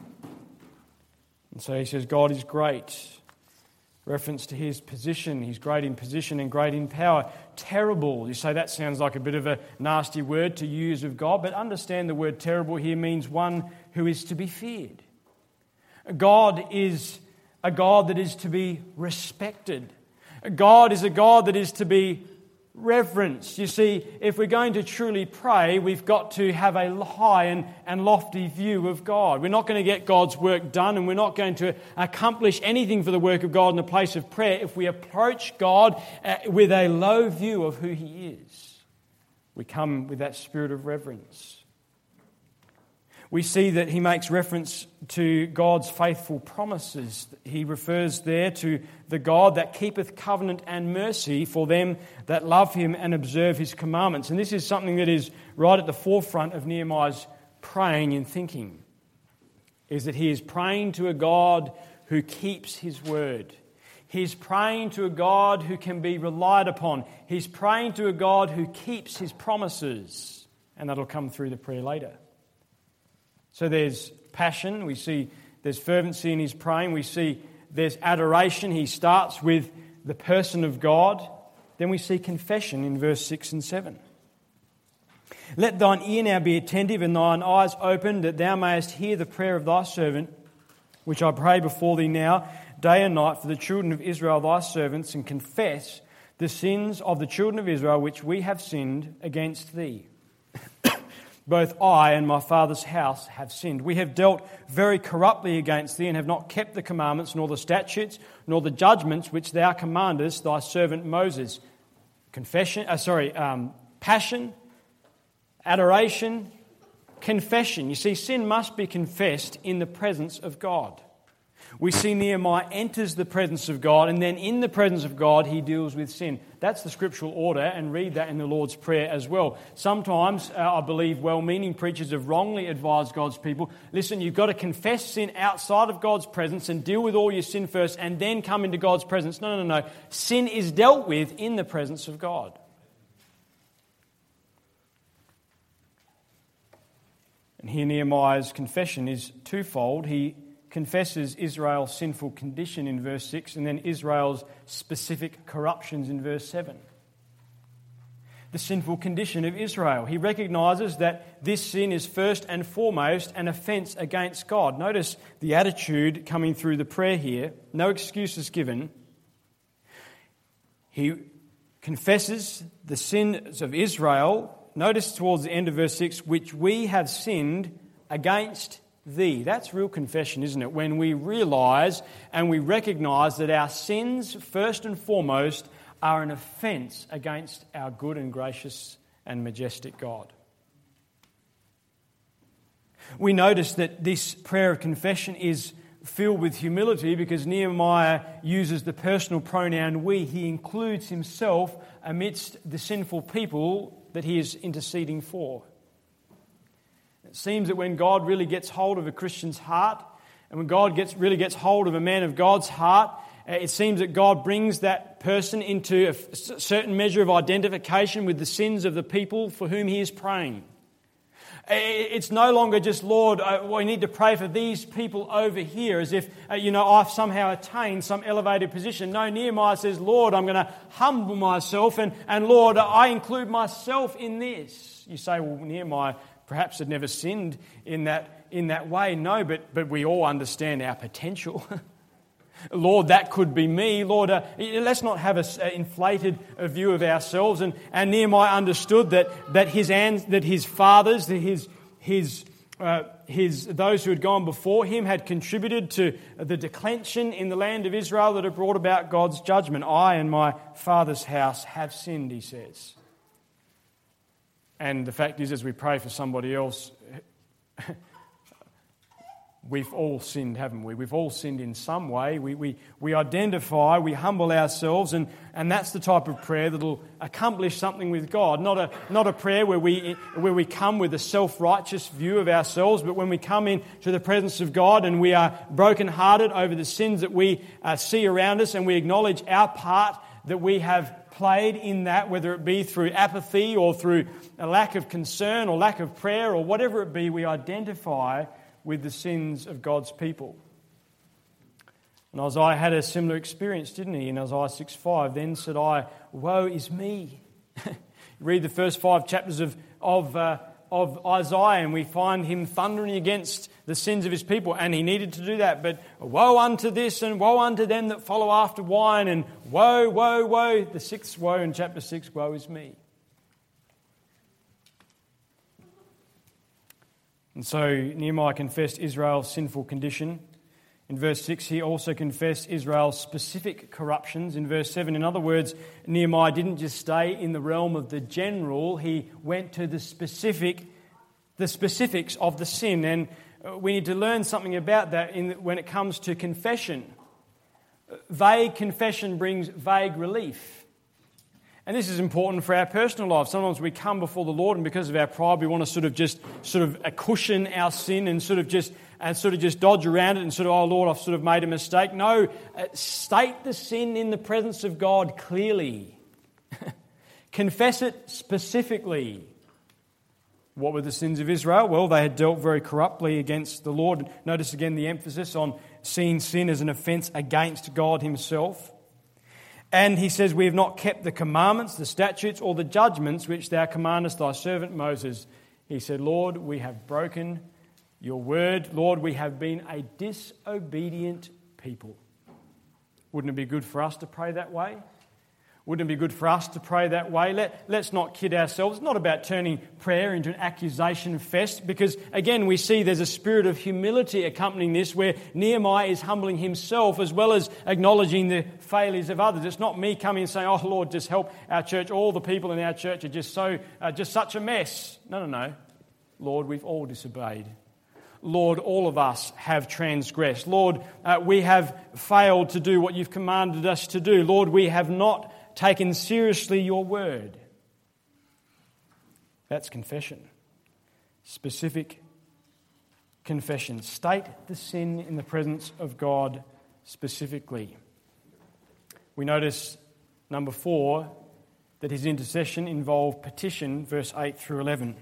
And so he says God is great. Reference to his position. He's great in position and great in power. Terrible. You say that sounds like a bit of a nasty word to use of God, but understand the word terrible here means one who is to be feared. God is a God that is to be respected. God is a God that is to be reverence. You see, if we're going to truly pray, we've got to have a high and lofty view of God. We're not going to get God's work done, and we're not going to accomplish anything for the work of God in the place of prayer if we approach God with a low view of who He is. We come with that spirit of reverence. We see that he makes reference to God's faithful promises. He refers there to the God that keepeth covenant and mercy for them that love him and observe his commandments. And this is something that is right at the forefront of Nehemiah's praying and thinking, is that he is praying to a God who keeps his word. He's praying to a God who can be relied upon. He's praying to a God who keeps his promises. And that'll come through the prayer later. So there's passion, we see there's fervency in his praying, we see there's adoration. He starts with the person of God. Then we see confession in verse 6 and 7. "Let thine ear now be attentive and thine eyes open, that thou mayest hear the prayer of thy servant, which I pray before thee now, day and night, for the children of Israel thy servants, and confess the sins of the children of Israel which we have sinned against thee. Both I and my father's house have sinned. We have dealt very corruptly against thee, and have not kept the commandments, nor the statutes, nor the judgments which thou commandest thy servant Moses. Passion, adoration, confession. You see, sin must be confessed in the presence of God. We see Nehemiah enters the presence of God, and then in the presence of God he deals with sin. That's the scriptural order, and read that in the Lord's Prayer as well. Sometimes, I believe, well-meaning preachers have wrongly advised God's people, listen, you've got to confess sin outside of God's presence and deal with all your sin first and then come into God's presence. No. Sin is dealt with in the presence of God. And here Nehemiah's confession is twofold. He confesses Israel's sinful condition in verse 6 and then Israel's specific corruptions in verse 7. The sinful condition of Israel. He recognises that this sin is first and foremost an offence against God. Notice the attitude coming through the prayer here. No excuses given. He confesses the sins of Israel. Notice towards the end of verse 6, which we have sinned against thee. That's real confession, isn't it? When we realise and we recognise that our sins, first and foremost, are an offence against our good and gracious and majestic God. We notice that this prayer of confession is filled with humility because Nehemiah uses the personal pronoun we. He includes himself amidst the sinful people that he is interceding for. It seems that when God really gets hold of a Christian's heart, and when God really gets hold of a man of God's heart, it seems that God brings that person into a certain measure of identification with the sins of the people for whom he is praying. It's no longer just, Lord, we need to pray for these people over here as if, I've somehow attained some elevated position. No, Nehemiah says, Lord, I'm going to humble myself and Lord, I include myself in this. You say, well, Nehemiah perhaps had never sinned in that way. No, but we all understand our potential. Lord, that could be me. Lord, let's not have an inflated view of ourselves. And Nehemiah understood that his fathers, those who had gone before him, had contributed to the declension in the land of Israel that had brought about God's judgment. I and my father's house have sinned, he says. And the fact is, as we pray for somebody else, we've all sinned, haven't we? We've all sinned in some way. We identify, we humble ourselves, and that's the type of prayer that will accomplish something with God. Not a prayer where we come with a self-righteous view of ourselves, but when we come into the presence of God and we are brokenhearted over the sins that we see around us, and we acknowledge our part that we have played in that, whether it be through apathy or through a lack of concern or lack of prayer or whatever it be, we identify with the sins of God's people. And Isaiah had a similar experience, didn't he? In Isaiah 6:5, then said I, woe is me. Read the first 5 chapters of Isaiah and we find him thundering against the sins of his people, and he needed to do that. But woe unto this and woe unto them that follow after wine, and woe, woe, woe. The 6th woe in chapter 6, woe is me. And so Nehemiah confessed Israel's sinful condition. In verse 6, he also confessed Israel's specific corruptions. In verse 7, in other words, Nehemiah didn't just stay in the realm of the general, he went to the specifics of the sin. And we need to learn something about that when it comes to confession. Vague confession brings vague relief. And this is important for our personal life. Sometimes we come before the Lord, and because of our pride, we want to sort of cushion our sin and sort of just dodge around it and oh Lord, I've sort of made a mistake. No, state the sin in the presence of God clearly. Confess it specifically. What were the sins of Israel? Well, they had dealt very corruptly against the Lord. Notice again the emphasis on seeing sin as an offence against God himself. And he says, we have not kept the commandments, the statutes, or the judgments which thou commandest thy servant Moses. He said, Lord, we have broken your word. Lord, we have been a disobedient people. Wouldn't it be good for us to pray that way? Wouldn't it be good for us to pray that way? Let's not kid ourselves. It's not about turning prayer into an accusation fest, because, again, we see there's a spirit of humility accompanying this, where Nehemiah is humbling himself as well as acknowledging the failures of others. It's not me coming and saying, "Oh, Lord, just help our church. All the people in our church are just such a mess." No. Lord, we've all disobeyed. Lord, all of us have transgressed. Lord, we have failed to do what you've commanded us to do. Lord, we have not taken seriously your word. That's confession. Specific confession. State the sin in the presence of God specifically. We notice, number 4, that his intercession involved petition, verse 8 through 11.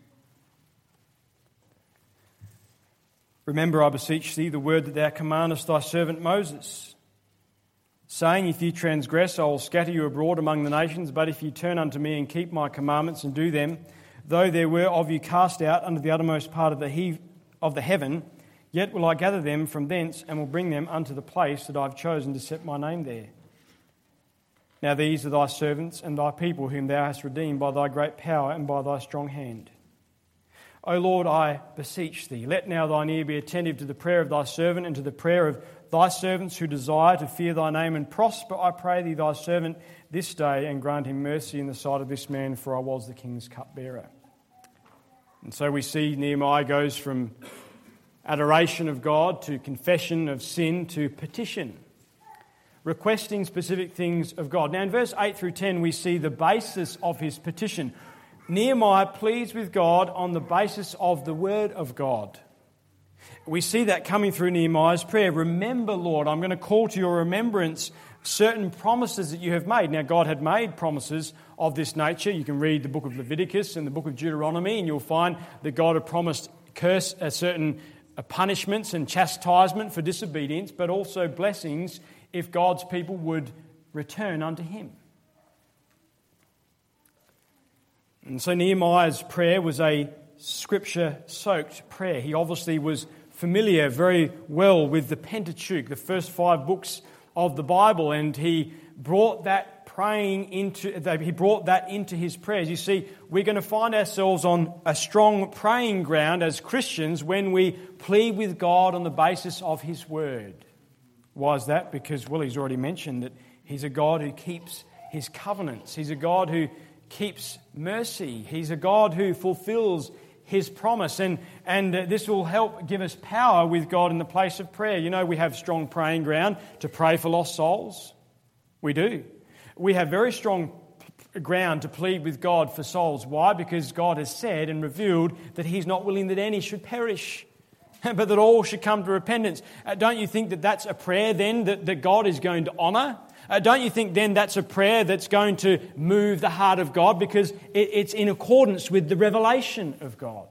"Remember, I beseech thee, the word that thou commandest thy servant Moses, saying, If ye transgress, I will scatter you abroad among the nations. But if ye turn unto me and keep my commandments and do them, though there were of you cast out under the uttermost part of the heaven, yet will I gather them from thence and will bring them unto the place that I have chosen to set my name there. Now these are thy servants and thy people, whom thou hast redeemed by thy great power and by thy strong hand. O Lord, I beseech thee, let now thine ear be attentive to the prayer of thy servant and to the prayer of thy servants who desire to fear thy name, and prosper, I pray thee, thy servant this day, and grant him mercy in the sight of this man, for I was the king's cupbearer." And so we see Nehemiah goes from adoration of God to confession of sin to petition, requesting specific things of God. Now in verse 8 through 10 we see the basis of his petition. Nehemiah pleads with God on the basis of the word of God. We see that coming through Nehemiah's prayer. "Remember, Lord, I'm going to call to your remembrance certain promises that you have made." Now, God had made promises of this nature. You can read the book of Leviticus and the book of Deuteronomy, and you'll find that God had promised certain punishments and chastisement for disobedience, but also blessings if God's people would return unto him. And so Nehemiah's prayer was a scripture-soaked prayer. He obviously was familiar very well with the Pentateuch, the first 5 books of the Bible, and he brought that into his prayers. You see, we're going to find ourselves on a strong praying ground as Christians when we plead with God on the basis of his word. Why is that? Because, well, he's already mentioned that he's a God who keeps his covenants. He's a God who keeps mercy. He's a God who fulfills his promise. And this will help give us power with God in the place of prayer. You know, we have strong praying ground to pray for lost souls. We do. We have very strong ground to plead with God for souls. Why? Because God has said and revealed that he's not willing that any should perish, but that all should come to repentance. Don't you think that that's a prayer then that God is going to honour? Don't you think then that's a prayer that's going to move the heart of God, because it's in accordance with the revelation of God?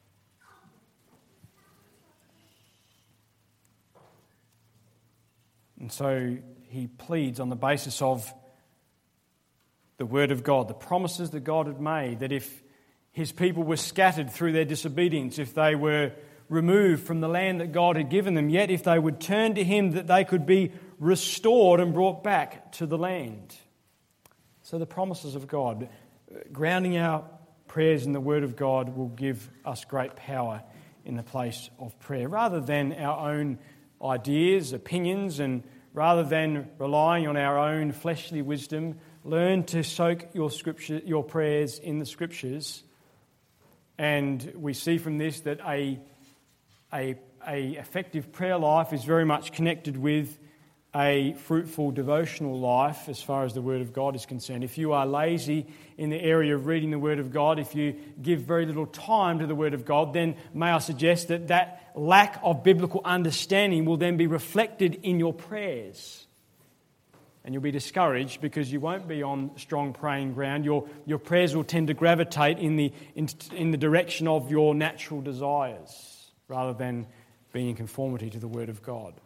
And so he pleads on the basis of the word of God, the promises that God had made, that if his people were scattered through their disobedience, if they were removed from the land that God had given them, yet if they would turn to him, that they could be restored and brought back to the land. So the promises of God, grounding our prayers in the word of God, will give us great power in the place of prayer, rather than our own ideas, opinions, and rather than relying on our own fleshly wisdom. Learn to soak your prayers in the Scriptures, and we see from this that a effective prayer life is very much connected with a fruitful devotional life as far as the Word of God is concerned. If you are lazy in the area of reading the Word of God, if you give very little time to the Word of God, then may I suggest that lack of biblical understanding will then be reflected in your prayers. And you'll be discouraged because you won't be on strong praying ground. Your prayers will tend to gravitate in the direction of your natural desires rather than being in conformity to the Word of God.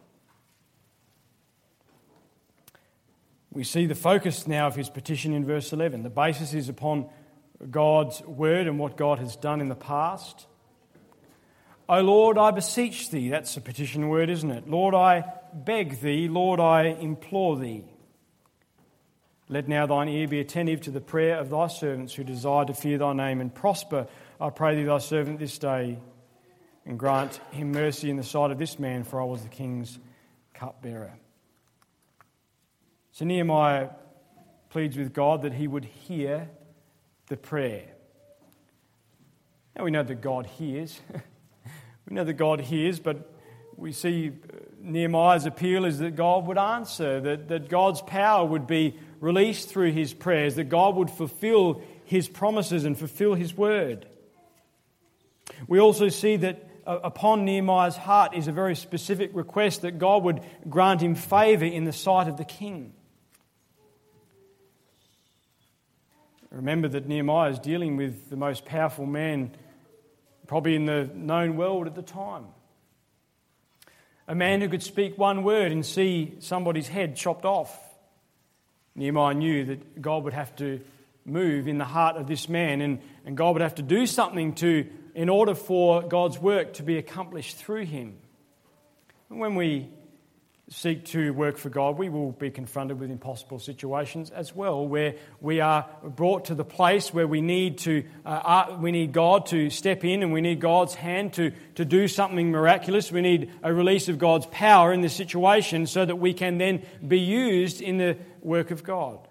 We see the focus now of his petition in verse 11. The basis is upon God's word and what God has done in the past. O Lord, I beseech thee. That's a petition word, isn't it? Lord, I beg thee. Lord, I implore thee. Let now thine ear be attentive to the prayer of thy servants who desire to fear thy name and prosper, I pray thee, thy servant this day, and grant him mercy in the sight of this man, for I was the king's cupbearer. So Nehemiah pleads with God that he would hear the prayer. Now we know that God hears. We know that God hears, but we see Nehemiah's appeal is that God would answer, that God's power would be released through his prayers, that God would fulfill his promises and fulfill his word. We also see that upon Nehemiah's heart is a very specific request that God would grant him favour in the sight of the king. Remember that Nehemiah is dealing with the most powerful man probably in the known world at the time. A man who could speak one word and see somebody's head chopped off. Nehemiah knew that God would have to move in the heart of this man, and God would have to do something in order for God's work to be accomplished through him. And when we seek to work for God, we will be confronted with impossible situations as well, where we are brought to the place where we need God to step in, and we need God's hand to do something miraculous. We need a release of God's power in the situation so that we can then be used in the work of God.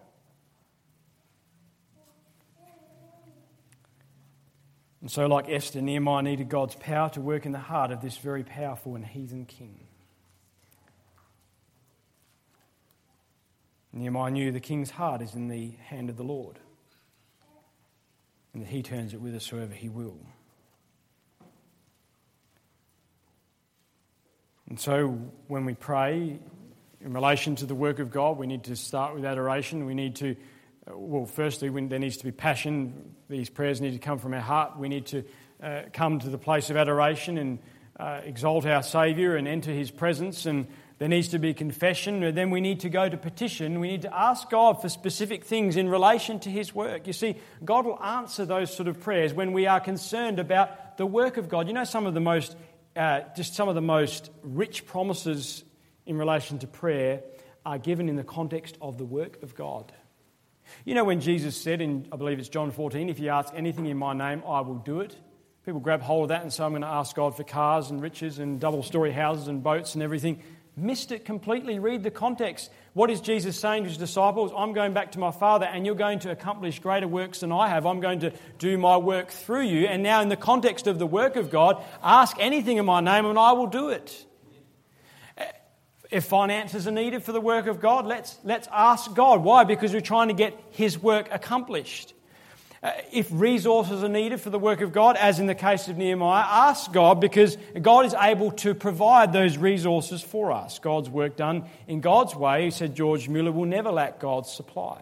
And so, like Esther, Nehemiah needed God's power to work in the heart of this very powerful and heathen king. Nehemiah knew the king's heart is in the hand of the Lord, and that he turns it whithersoever he will. And so when we pray in relation to the work of God, we need to start with adoration. We need to, firstly, there needs to be passion. These prayers need to come from our heart. We need to come to the place of adoration and exalt our Saviour and enter his presence, and there needs to be confession, and then we need to go to petition. We need to ask God for specific things in relation to his work. You see, God will answer those sort of prayers when we are concerned about the work of God. You know, some of the most rich promises in relation to prayer are given in the context of the work of God. You know, when Jesus said in, I believe it's John 14, if you ask anything in my name, I will do it. People grab hold of that and say, I'm going to ask God for cars and riches and double-story houses and boats and everything. Missed it completely. Read the context. What is Jesus saying to his disciples? I'm going back to my Father, and you're going to accomplish greater works than I have. I'm going to do my work through you. And now in the context of the work of God, ask anything in my name and I will do it. If finances are needed for the work of God, let's ask God. Why? Because we're trying to get his work accomplished. If resources are needed for the work of God, as in the case of Nehemiah, ask God, because God is able to provide those resources for us. God's work done in God's way, said George Mueller, will never lack God's supply.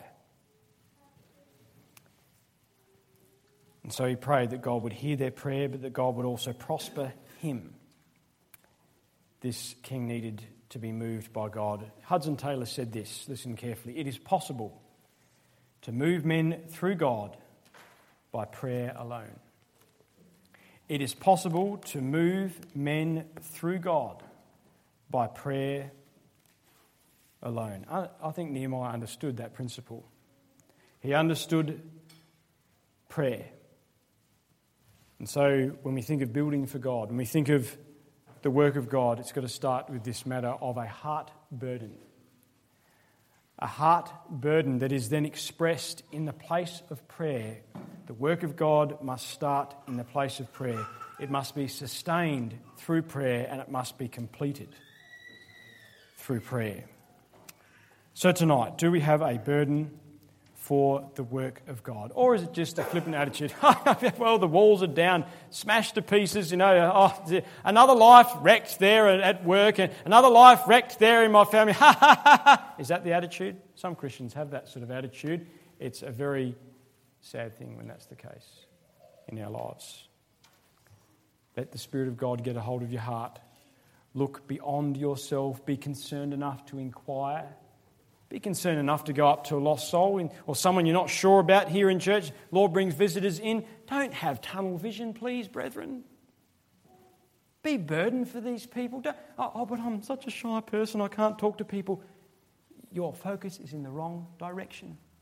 And so he prayed that God would hear their prayer, but that God would also prosper him. This king needed to be moved by God. Hudson Taylor said this, listen carefully, it is possible to move men through God by prayer alone. It is possible to move men through God by prayer alone. I think Nehemiah understood that principle. He understood prayer. And so when we think of building for God, when we think of the work of God, it's got to start with this matter of a heart burden. A heart burden that is then expressed in the place of prayer. The work of God must start in the place of prayer. It must be sustained through prayer, and it must be completed through prayer. So tonight, do we have a burden for the work of God? Or is it just a flippant attitude? Well, the walls are down, smashed to pieces, another life wrecked there at work, and another life wrecked there in my family. Is that the attitude? Some Christians have that sort of attitude. It's a very sad thing when that's the case in our lives. Let the Spirit of God get a hold of your heart. Look beyond yourself. Be concerned enough to inquire. Be concerned enough to go up to a lost soul or someone you're not sure about here in church. Lord brings visitors in. Don't have tunnel vision, please, brethren. Be burdened for these people. But I'm such a shy person, I can't talk to people. Your focus is in the wrong direction.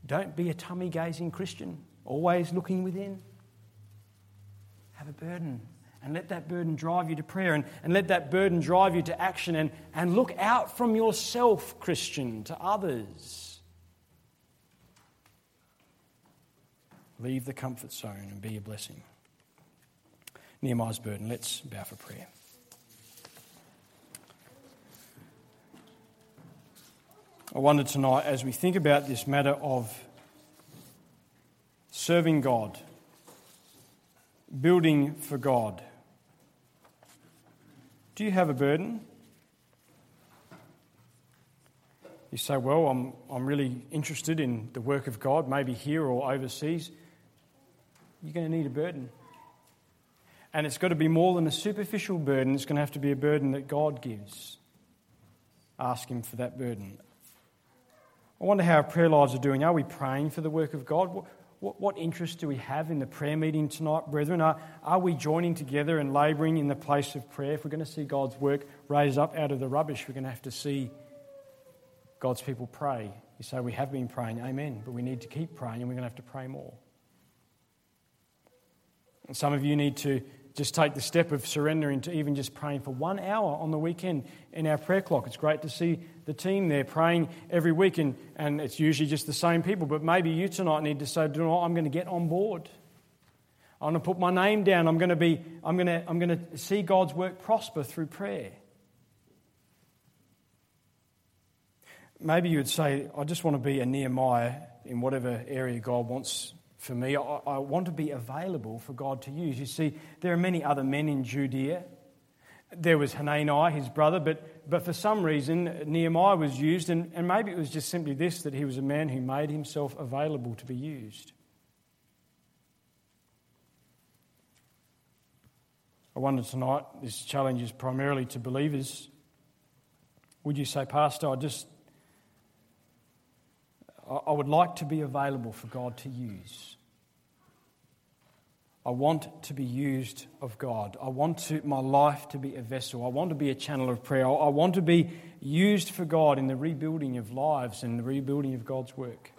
Don't be a tummy-gazing Christian, always looking within. Have a burden, and let that burden drive you to prayer, and let that burden drive you to action, and look out from yourself, Christian, to others. Leave the comfort zone and be a blessing. Nehemiah's burden. Let's bow for prayer. I wonder tonight, as we think about this matter of serving God, building for God, do you have a burden? You say, well, I'm really interested in the work of God, maybe here or overseas. You're going to need a burden. And it's got to be more than a superficial burden. It's going to have to be a burden that God gives. Ask Him for that burden. I wonder how our prayer lives are doing. Are we praying for the work of God? What interest do we have in the prayer meeting tonight, brethren? Are we joining together and labouring in the place of prayer? If we're going to see God's work raised up out of the rubbish, we're going to have to see God's people pray. You say, we have been praying, amen, but we need to keep praying and we're going to have to pray more. And some of you need to just take the step of surrendering to even just praying for 1 hour on the weekend in our prayer clock. It's great to see the team there praying every week, and it's usually just the same people. But maybe you tonight need to say, "Do you know what? I'm going to get on board. I'm going to put my name down. I'm going to see God's work prosper through prayer." Maybe you would say, "I just want to be a Nehemiah in whatever area God wants for me. I want to be available for God to use." You see, there are many other men in Judea. There was Hanani, his brother, but for some reason Nehemiah was used, and maybe it was just simply this, that he was a man who made himself available to be used. I wonder tonight, this challenge is primarily to believers. Would you say, "Pastor, I would like to be available for God to use. I want to be used of God. I want my life to be a vessel. I want to be a channel of prayer. I want to be used for God in the rebuilding of lives and the rebuilding of God's work."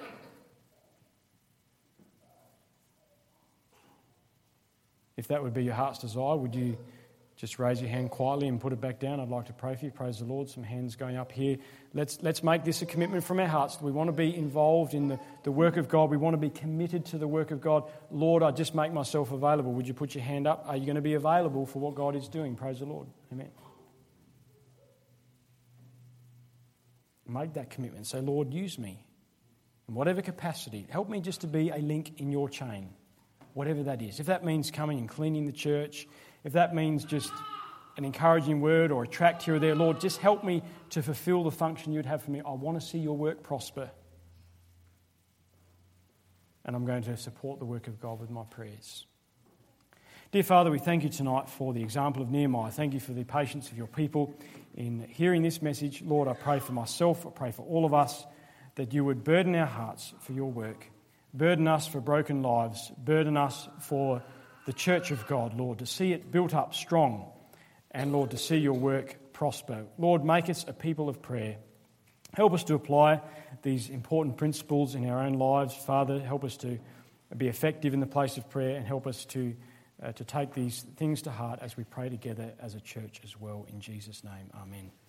If that would be your heart's desire, would you just raise your hand quietly and put it back down? I'd like to pray for you. Praise the Lord. Some hands going up here. Let's make this a commitment from our hearts. We want to be involved in the work of God. We want to be committed to the work of God. Lord, I just make myself available. Would you put your hand up? Are you going to be available for what God is doing? Praise the Lord. Amen. Make that commitment. Say, "Lord, use me in whatever capacity. Help me just to be a link in your chain, whatever that is." If that means coming and cleaning the church, if that means just an encouraging word or a tract here or there, Lord, just help me to fulfill the function you'd have for me. I want to see your work prosper. And I'm going to support the work of God with my prayers. Dear Father, we thank you tonight for the example of Nehemiah. Thank you for the patience of your people in hearing this message. Lord, I pray for myself, I pray for all of us, that you would burden our hearts for your work. Burden us for broken lives. Burden us for the church of God, Lord, to see it built up strong, and, Lord, to see your work prosper. Lord, make us a people of prayer. Help us to apply these important principles in our own lives. Father, help us to be effective in the place of prayer, and help us to take these things to heart as we pray together as a church as well. In Jesus' name, amen.